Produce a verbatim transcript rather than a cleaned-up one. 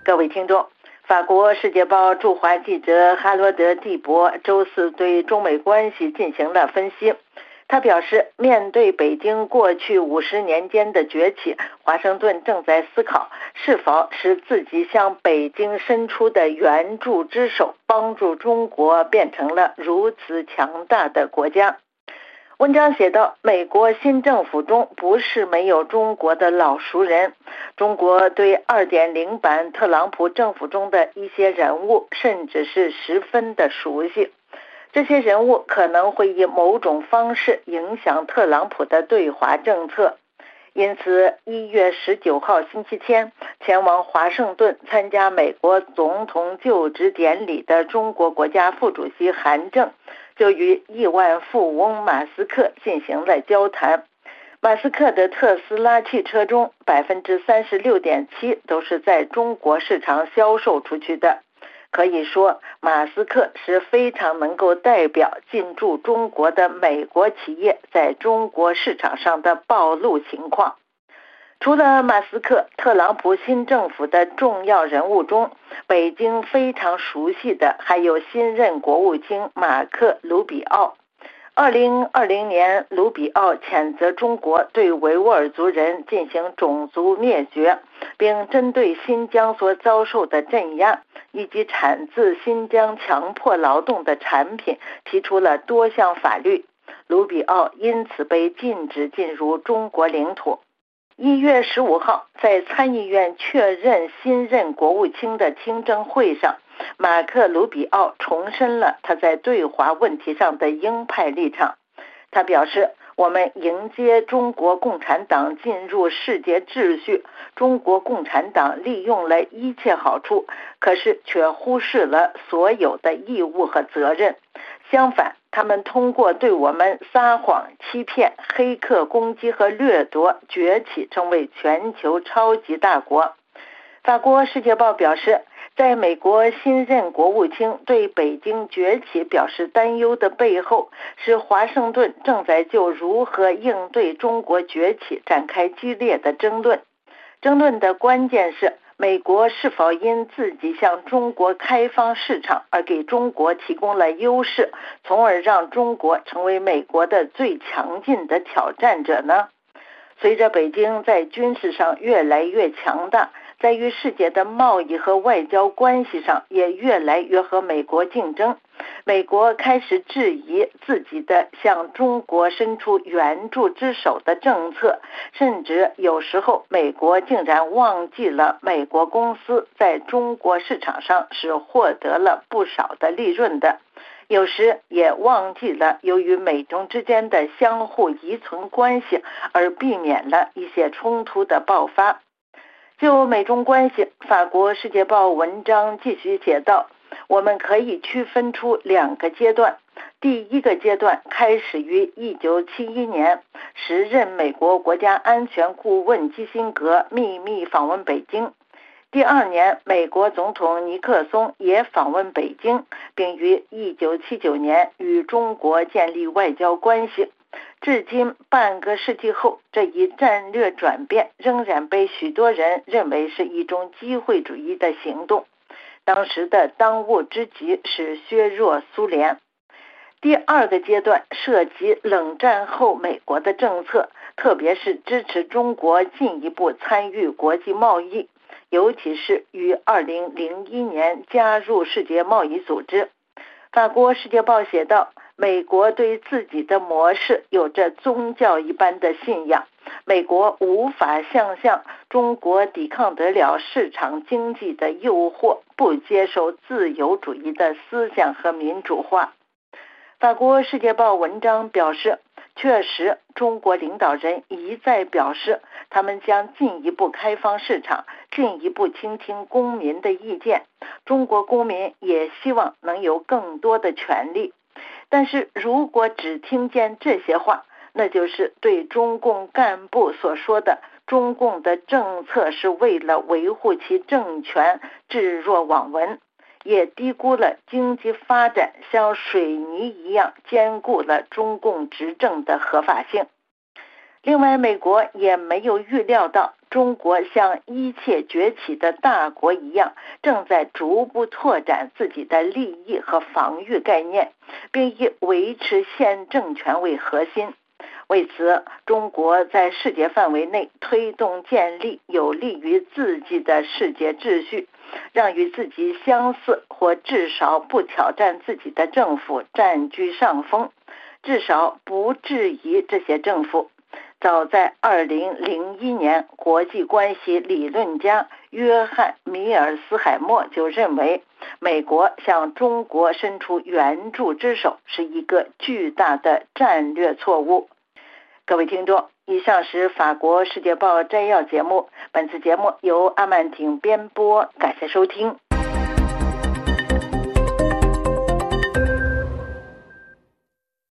各位听众，法国《世界报》驻华记者哈罗德·蒂博周四对中美关系进行了分析。他表示，面对北京过去五十年间的崛起，华盛顿正在思考是否使自己向北京伸出的援助之手，帮助中国变成了如此强大的国家。文章写道，美国新政府中不是没有中国的老熟人，中国对 二点零 版特朗普政府中的一些人物甚至是十分的熟悉。这些人物可能会以某种方式影响特朗普的对华政策。因此一月十九号星期天前往华盛顿参加美国总统就职典礼的中国国家副主席韩正就与亿万富翁马斯克进行了交谈。马斯克的特斯拉汽车中 百分之三十六点七 都是在中国市场销售出去的。可以说，马斯克是非常能够代表进驻中国的美国企业在中国市场上的暴露情况。除了马斯克，特朗普新政府的重要人物中，北京非常熟悉的还有新任国务卿马克·卢比奥。二零二零年，卢比奥谴责中国对维吾尔族人进行种族灭绝，并针对新疆所遭受的镇压以及产自新疆强迫劳动的产品提出了多项法律。卢比奥因此被禁止进入中国领土。一月十五号，在参议院确认新任国务卿的听证会上，马克·卢比奥重申了他在对华问题上的鹰派立场。他表示，我们迎接中国共产党进入世界秩序，中国共产党利用了一切好处，可是却忽视了所有的义务和责任。相反，他们通过对我们撒谎、欺骗、黑客攻击和掠夺崛起，成为全球超级大国。法国《世界报》表示，在美国新任国务卿对北京崛起表示担忧的背后，是华盛顿正在就如何应对中国崛起展开激烈的争论。争论的关键是，美国是否因自己向中国开放市场而给中国提供了优势，从而让中国成为美国的最强劲的挑战者呢？随着北京在军事上越来越强大，在与世界的贸易和外交关系上也越来越和美国竞争，美国开始质疑自己的向中国伸出援助之手的政策，甚至有时候美国竟然忘记了美国公司在中国市场上是获得了不少的利润的，有时也忘记了由于美中之间的相互依存关系而避免了一些冲突的爆发。就美中关系，法国《世界报》文章继续写道，我们可以区分出两个阶段。第一个阶段开始于一九七一年，时任美国国家安全顾问基辛格秘密访问北京。第二年，美国总统尼克松也访问北京，并于一九七九年与中国建立外交关系。至今半个世纪后，这一战略转变仍然被许多人认为是一种机会主义的行动。当时的当务之急是削弱苏联。第二个阶段涉及冷战后美国的政策，特别是支持中国进一步参与国际贸易，尤其是于二零零一年加入世界贸易组织。法国《世界报》写道，美国对自己的模式有着宗教一般的信仰，美国无法想象中国抵抗得了市场经济的诱惑，不接受自由主义的思想和民主化。法国《世界报》文章表示，确实，中国领导人一再表示，他们将进一步开放市场，进一步倾听公民的意见。中国公民也希望能有更多的权利。但是如果只听见这些话，那就是对中共干部所说的中共的政策是为了维护其政权置若罔闻，也低估了经济发展像水泥一样坚固了中共执政的合法性。 另外，美国也没有预料到中国像一切崛起的大国一样，正在逐步拓展自己的利益和防御概念，并以维持现政权为核心。为此，中国在世界范围内推动建立有利于自己的世界秩序，让与自己相似或至少不挑战自己的政府占据上风，至少不质疑这些政府。早在二零零一年，国际关系理论家约翰·米尔斯海默就认为，美国向中国伸出援助之手是一个巨大的战略错误。各位听众，以上是法国世界报摘要节目，本次节目由阿曼婷编播，感谢收听。